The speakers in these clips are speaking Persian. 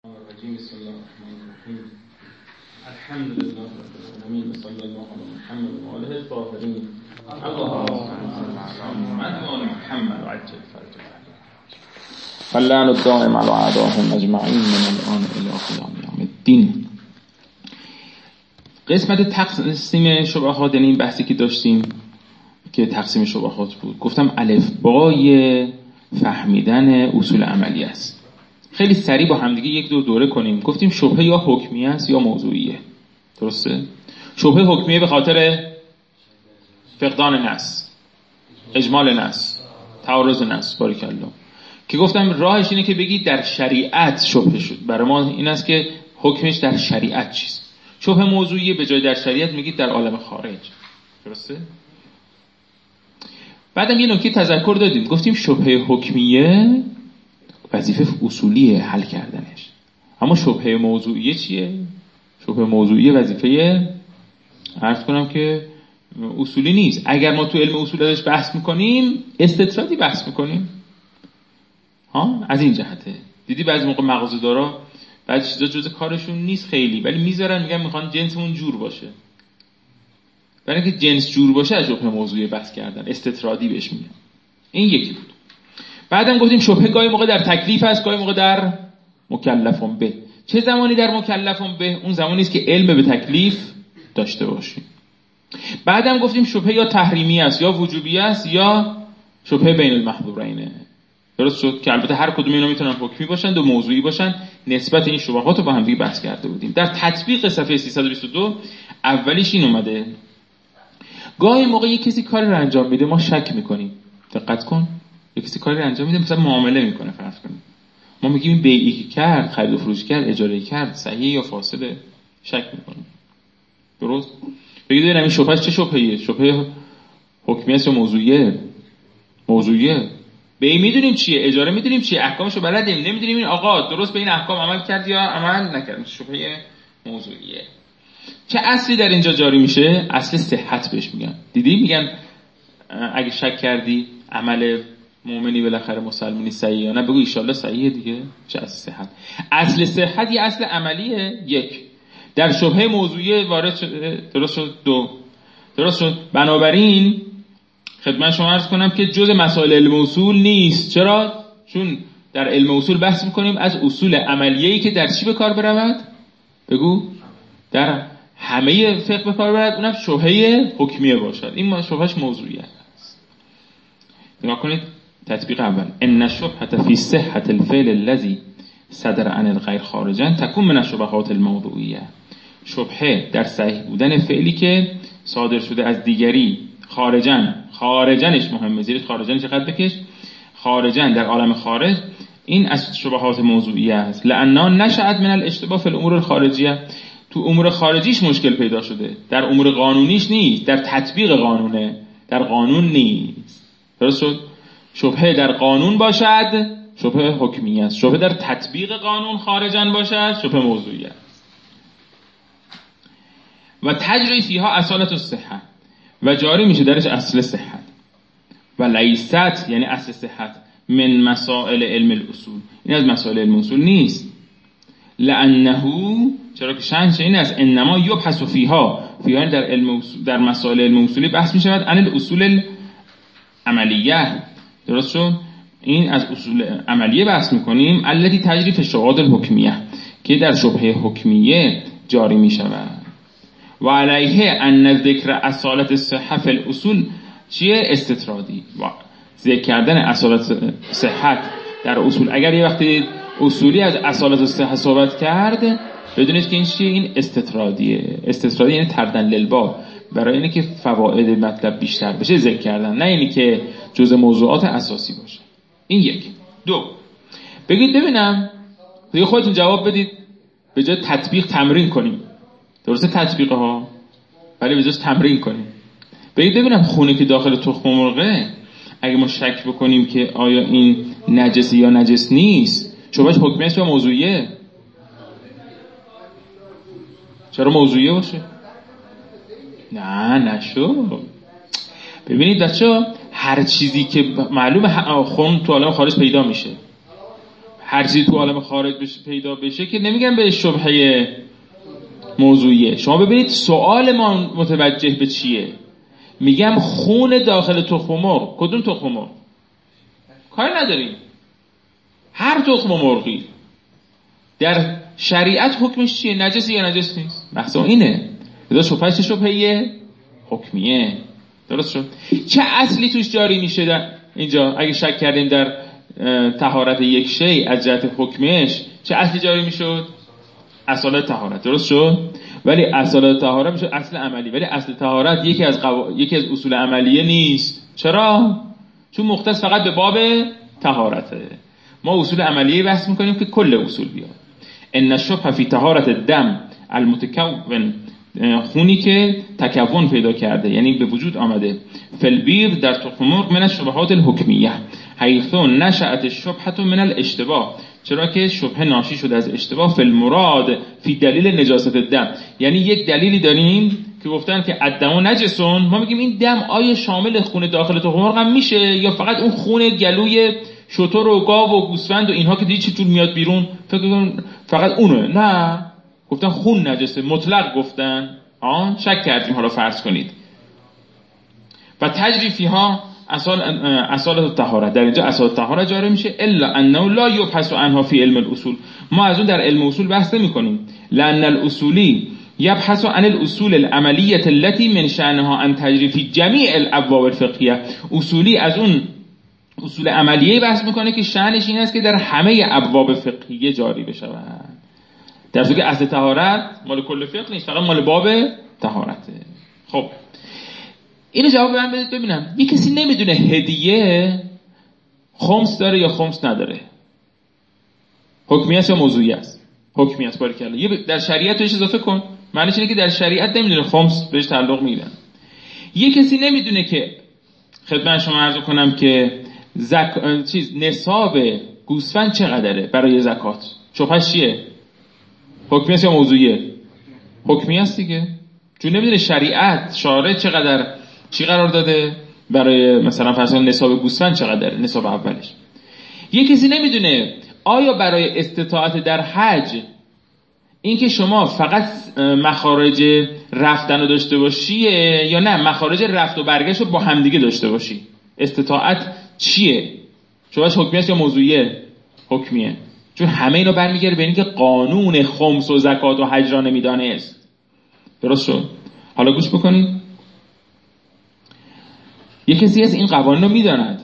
بسم الله الرحمن الرحیم. الحمد لله رب العالمین و صلی الله علی محمد و آله الطاهرین. اللهم محمد و عجل فرجه فاللعن الدائم علی اعدائهم اجمعین من الان الی قیام یوم الدین. قسمت تقسیم شبهات، یعنی این بحثی که داشتیم که تقسیم شبهات بود، گفتم الفبای فهمیدن اصول عملی است. خیلی سریع با همدیگه یک دور دوره کنیم. گفتیم شبهه یا حکمیه است یا موضوعیه. درسته؟ شبهه حکمیه به خاطر فقدان نص، اجمال نص، تعارض نص. باریکالله. که گفتم راهش اینه که بگید در شریعت شبهه شد. برای ما این است که حکمش در شریعت چیست. شبهه موضوعیه به جای در شریعت میگید در عالم خارج. درسته؟ بعدم یه نکته تذکر دادیم. گفتیم شبهه حکمیه وظیفه اصولیه حل کردنش، اما شبهه موضوعیه چیه؟ شبهه موضوعیه وظیفه عرض کنم که اصولی نیست. اگر ما تو علم اصول ازش بحث میکنیم استطرادی بحث میکنیم. از این جهته دیدی بعضی موقع مغازه‌دارا بعضی چیزا جزء کارشون نیست خیلی، ولی میذارن میگن میخوان جنسمون جور باشه. برای اینکه جنس جور باشه از شبهه موضوعیه بحث کردن، استطرادی بهش میگن. این یکی بود. بعدم گفتیم شبهه گاهی موقع در تکلیف است، گاهی موقع در مکلفون به. چه زمانی در مکلفون به؟ اون زمانی است که علم به تکلیف داشته باشیم. بعدم گفتیم شبهه یا تحریمی است یا وجوبی است یا شبهه بین المحظورینه. درست شد که البته هر کدوم اینا میتونن حکمی باشن و موضوعی باشن. نسبت این شبهات رو با هم دیگه بحث کرده بودیم. در تطبیق صفحه 322 اولیش این اومده. گاهی موقع یک کسی کاری رو انجام میده ما شک میکنیم. دقت کن. یک کسی کاری انجام میده، مثلا معامله میکنه، فرض کنیم ما میگیم بیعی که کرد، خرید و فروش کرد، اجاره کرد، صحیح یا فاسده، شک میکنیم. درست؟ بگید این شبهه چه شبهه‌ایه؟ شبهه حکمی است یا موضوعیه؟ موضوعیه. بیع میدونیم چیه، اجاره میدونیم چیه، احکامشو بلدیم، نمیدونیم این آقا درست به این احکام عمل کرد یا عمل نکرد. شبهه موضوعیه. چه اصلی در اینجا جاری میشه؟ اصل صحت بهش میگن. دیدی میگن اگه شک کردی عمل مؤمنی بالاخره مسلمانی صحیح یا نه، بگو ان شاءالله صحیحه دیگه. چه اصل صحت؟ اصل صحت یه اصل عملیه. یک در شبهه موضوعی وارد شده. درست شد؟ دو درست شد. بنابراین خدمت شما عرض کنم که جزء مسائل علم اصول نیست. چرا؟ چون در علم اصول بحث میکنیم از اصول عملیه‌ای که در چی به کار برود؟ بگو در همه فقه به کار برود. اونم شبهه حکمیه باشد. این شبهش موضوعیه. نگاه کنید تطبیق اول. ان الشبهة فی صحة الفعل الذي صدر عن الغیر خارجا تكون من الشبهات الموضوعیه. شبهه در صحیح بودن فعلی که صادر شده از دیگری خارجنش مهمه. زیر خارجن چقدر بکش؟ خارجن در عالم خارج، این از شبهات موضوعیه است. لأنها نشأت من الاشتباه فی الامور الخارجیه. تو امور خارجیش مشکل پیدا شده، در امور قانونیش نیست. در تطبیق قانونه، در قانون نیست. درست شد؟ شبهه در قانون باشد شبهه حکمیه است. شبهه در تطبیق قانون خارجن باشد شبهه موضوعیه است. و تجری فیها اصالت الصحه، و جاری میشه درش اصل صحت. و لیست یعنی اصل صحت من مسائل علم الاصول، این از مسائل علم اصول نیست. لانه چرا که شأنش این است انما یبحث فیها در علم در مسائل علم اصولی بحث میشود عن الاصول عملیه. درست شد؟ این از اصول عملیه بحث میکنیم. التي تجری فی الشبهات الحکمیه، که در شبهه حکمیه جاری میشود. و علیه ان ذکر اصالت الصحه فی الاصول چیه؟ استطرادی. ذکر کردن اصالت صحت در اصول. اگر یه وقتی اصولی از اصالت الصحه صحبت کرد، بدونید که این چیه؟ این استطرادیه. استطرادی یعنی تردن للباب، برای اینه که فواید مطلب بیشتر بشه ذکر کردن، نه اینی که جزء موضوعات اساسی باشه. این یک. دو بگید ببینم، دیگه خودتون جواب بدید. به جای تطبیق تمرین کنیم. درسته تطبیق ها، ولی به جای تمرین کنیم. بگید ببینم خونه که داخل تخم مرغه اگه ما شک بکنیم که آیا این نجسی یا نجس نیست، شبهش حکمی است یا موضوعیه؟ چرا موضوعیه باشه؟ نه نشو. ببینید بچه‌ها، هر چیزی که معلومه خون تو عالم خارج پیدا میشه، هر چیزی تو عالم خارج بشه پیدا بشه که نمیگن به شبهه موضوعیه. شما ببینید سوال ما متوجه به چیه. میگم خون داخل تخم مرغ. کدوم تخم مرغ؟ کاری نداریم، هر تخم مرغی در شریعت حکمش چیه؟ نجسی یا نجس نیست؟ بحث اینه. شبهه چه شبهه حکمیه. درست شد؟ چه اصلی توش جاری میشه در اینجا؟ اگه شک کردیم در طهارت یک شی از جهت حکمش، چه اصلی جاری میشد؟ اصالت طهارت. درست شد؟ ولی اصالت طهارت میشه اصل عملی، ولی اصل طهارت یکی از اصول عملیه نیست. چرا؟ چون مختص فقط به باب طهارته. ما اصول عملیه بحث میکنیم که کل اصول بیاد. ان الشبهه فی طهارت الدم المتکون، خونی که تکون پیدا کرده یعنی به وجود آمده، فالبیر در تخم مرغ من الشبهات الحکمیه حیث نشأت الشبهه من الاشتباه، چرا که شبهه ناشی شده از اشتباه. فی المراد فی دلیل نجاست الدم، یعنی یک دلیلی داریم که گفتن که الدم نجسون، ما میگیم این دم آیا شامل خون داخل تخم مرغ هم میشه یا فقط اون خون گلوی شتر و گاو و گوسفند و اینها که دیگه چه جور میاد بیرون فکر کنم فقط اونه؟ نه، گفتن خون نجسه، مطلق گفتن. شک کردیم، حالا فرض کنید. و تجری فیها اصالت طهارت، در اینجا اصالت طهارت جاری میشه. الا انه لا یبحث عنها فی علم الاصول، ما از اون در علم اصول بحث نمی‌کنیم. لان الاصولی یبحث عن الاصول العملیه التي من شأنها ان تجری فی جمیع الابواب الفقهیه، اصولی از اون اصول عملیه بحث میکنه که شأنش این است که در همه ابواب فقهیه جاری بشه، در صورتی که اصل طهارت مال کل فقه نیست، فقط مال باب طهارته. خب اینو جواب من بدید ببینم. یه کسی نمیدونه هدیه خمس داره یا خمس نداره، حکمی است یا موضوعی است؟ حکمی است. باریکلا. یه در شریعت توش اضافه کن. معنیش اینه که در شریعت نمیدونه خمس بهش تعلق میگیرن. یه کسی نمیدونه که خدمت شما عرض کنم که نصاب گوسفند چقدره برای زکات. شبهش چیه؟ حکمی است یا موضوعیه؟ حکمی است دیگه، چون نمیدونه شریعت شارع چی قرار داده برای مثلا فرض کن نصاب گوسفند چقدره، نصاب اولش. یه کسی نمیدونه آیا برای استطاعت در حج این که شما فقط مخارج رفتن رو داشته باشی یا نه مخارج رفت و برگشت رو با همدیگه داشته باشی. استطاعت چیه؟ شبهش حکمی است یا موضوعیه؟ حکمیه، چون همه اینا برمیگرده به اینکه قانون خمس و زکات و حج را نمیدانست. درست شد؟ حالا گوش بکنید. یک کسی از این قوانین رو میداند،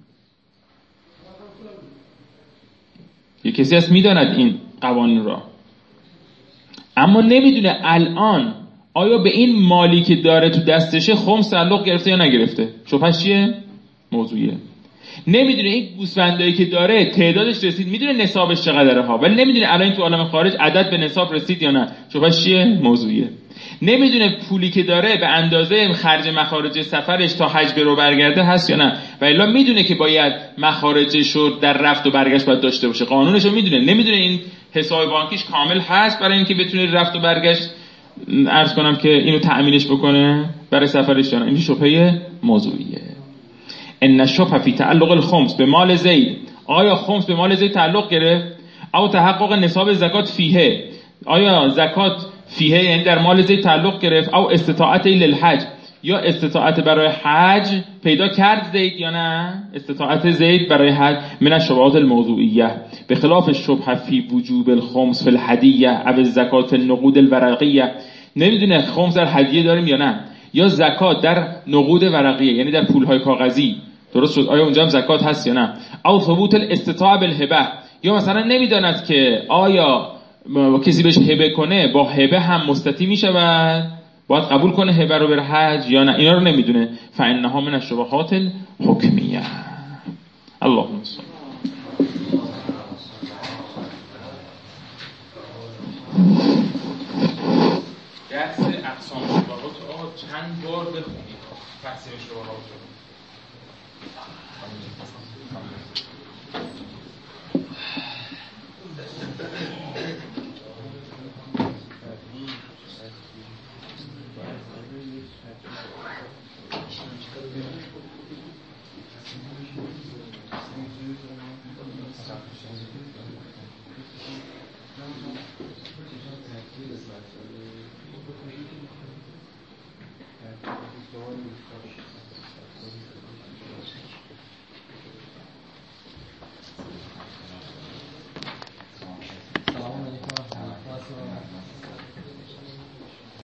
یک کسی از میداند این قوانین را، اما نمیدونه الان آیا به این مالی که داره تو دستشه خمس تعلق گرفته یا نگرفته. شبهش چیه؟ موضوعیه. نمیدونه این گوسفندایی که داره تعدادش رسید، میدونه نصابش چقدره ها، ولی نمیدونه الان تو عالم خارج عدد به نصاب رسید یا نه. شبهش چیه؟ موضوعیه. نمیدونه پولی که داره به اندازه خرج مخارج سفرش تا حج برو برگرده هست یا نه، و الا میدونه که باید مخارجش رو در رفت و برگشت باید داشته باشه، قانونش رو میدونه. نمیدونه این حساب بانکیش کامل هست برای اینکه بتونه رفت و برگشت عرض کنم که اینو تأمینش بکنه برای سفرش یا نه. این شبهه موضوعیه. ان الشبهه فی تعلق الخمس به مال زید، آیا خمس به مال زید تعلق گرفت؟ او تحقق نصاب زکات فیه، آیا زکات فیه یعنی در مال زید تعلق گرفت؟ او استطاعت للحج، یا استطاعت برای حج پیدا کرد زید یا نه؟ استطاعت زید برای حج. من الشبهات الموضوعیه به خلاف الشبهه فی وجوب الخمس فی الهدیه او زکات النقود الورقیه، نمیدونه خمس در هدیه داریم یا نه، یا زکات در نقود ورقیه یعنی در پولهای کاغذی. درست شد؟ آیا اونجا هم زکات هست یا نه؟ او ثبوت الاستطاعه بالهبه، یا مثلا نمیداند که آیا کسی بهش هبه کنه با هبه هم مستطیع میشود، باید قبول کنه هبه رو بر حج یا نه، اینا رو نمیدونه. فانها من الشبهات الحکمیه. اللهم صل. درس اقسام شبهات چند بار بخونید، تقسیم شبهات